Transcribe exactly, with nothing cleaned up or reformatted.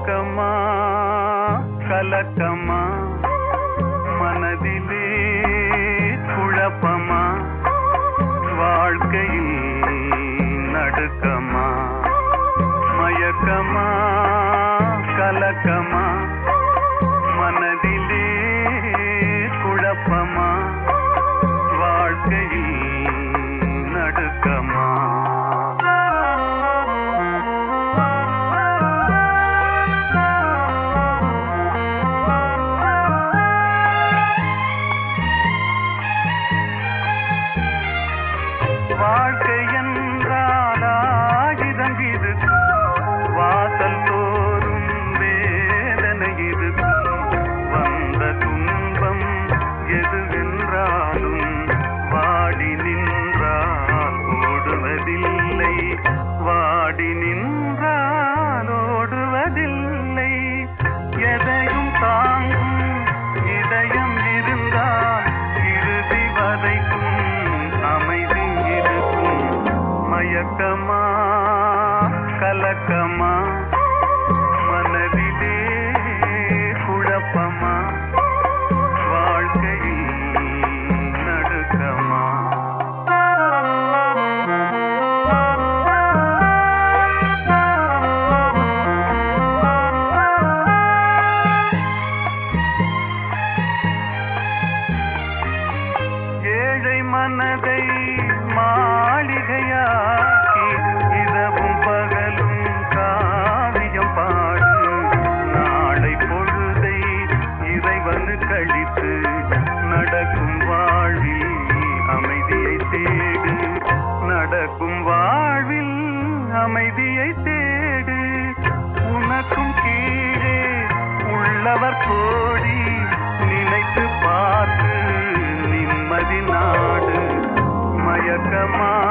மயக்கமா கலக்கமா மனதிலே குழப்பமா வாழ்க்கையில் நடுக்கமா மயக்கமா கலக்கமா மனதிலே குழப்பமா வாழ்க்கையில் நடுக்கமா வாழ்க்கை என்றால் ஆயுதம் இது வாசல் தோறும் வேதனை இது வந்த துன்பம் எதுவென்றாலும் வாடி நின்றால் ஓடுவதில்லை வாடி நின்றால் ஓடுவதில்லை எதையும் தாங்கும் இதயம் இருந்தால் இறுதி வரைக்கும் அமைதி இருக்கும் மயக்கமா கலக்கமா மனதிலே குழப்பமா வாழ்க்கையில் நடுக்கமா ஏழை மனதை மாளிகையாக்கி இரவும் பகலும் காவியம் பாடு நாளை பொழுதை இறைவனு கழித்து நடக்கும் வாழ்வில் அமைதியை தேடு நடக்கும் வாழ்வில் அமைதியை தேடு உனக்கும் கீழே உள்ளவர் கோடி நினைத்து பார்த்து நிம்மதி நாடு மயக்கமா